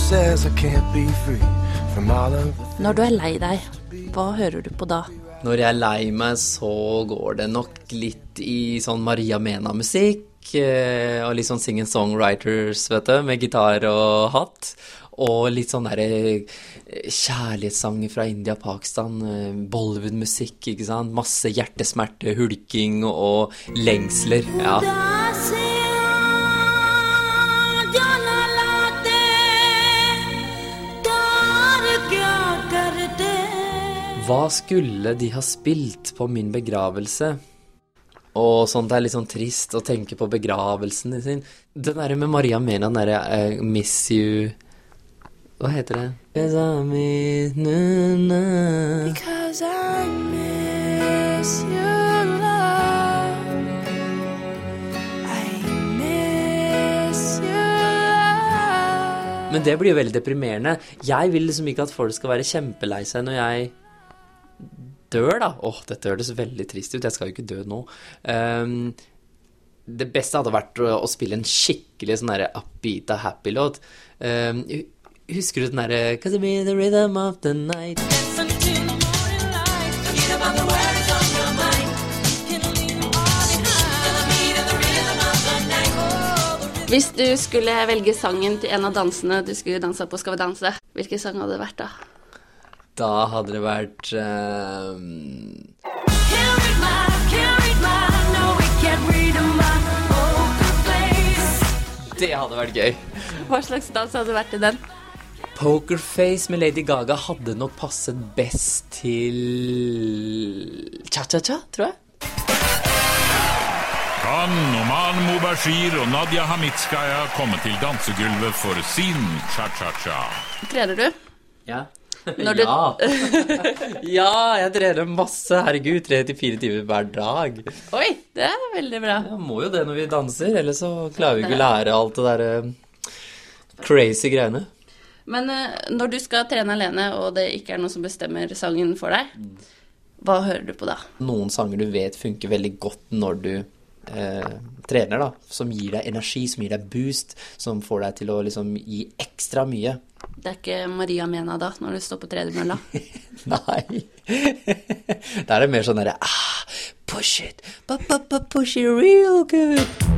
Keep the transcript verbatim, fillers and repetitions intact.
says I can't be free from all of the... Når du er lei deg, hva hører du på da? Når jeg er lei meg, så går det nok litt i sånn Maria Mena-musikk, eh, og litt sånn sing-and-songwriters, vet du, med gitar og hatt, og litt sånn der kjærlighetssanger fra India, Pakistan, Bollywood-musikk, ikke sant? Masse hjertesmerte, hulking og lengsler, ja. Hva skulle de ha spilt på min begravelse? Og sånt er litt sånn trist å tenke på begravelsen sin. Den der med Maria Mena, den der uh, Miss You... Hva heter det? Because I miss you, love. Because I miss you, love. I miss you, love. Men det blir jo veldig deprimerende. Jeg vil liksom ikke at folk skal være kjempelei seg når jeg dør da. Åh, dette høres veldig trist ut. Jeg skal jo ikke dø nå. Um, det beste hadde vært å, å spille en skikkelig sånn der upbeat og happy låt. Um, husker du den der Cause it be the rhythm of the night. Listen to the morning light. Forget about the words on your mind. Can leave them all behind. To the beat of the rhythm of the night. Hvis du skulle velge sangen til en av dansene du skulle danse på Skal vi danse, hvilken sang hadde det vært da? Da hadde det vært um... Det hadde vært gøy. Hva slags dans hadde vært i den? Pokerface med Lady Gaga hadde nok passet best til Cha-cha-cha, tror jeg. Kan Noman Mubashir og Nadia Hamitskaya komme til dansegulvet for sin Cha-cha-cha? Trener du? Ja. Når du... Ja. Ja, jeg trener masse. Herregud, tre til fire timer hver dag. Oi, det er veldig bra. Jeg må jo det når vi danser, ellers så klarer vi ikke å lære alt det der uh, crazy greiene. Men uh, når du skal trene alene, og det ikke er noe som bestemmer sangen for deg, hva hører du på da? Noen sanger du vet funker veldig godt når du uh, trener da, som gir deg energi, som gir deg boost, som får deg til å liksom gi ekstra mye. Det er ikke Maria Mena da, når du står på tredemølla? Nei. Da er det mer sånn der, ah, push it, push it real good.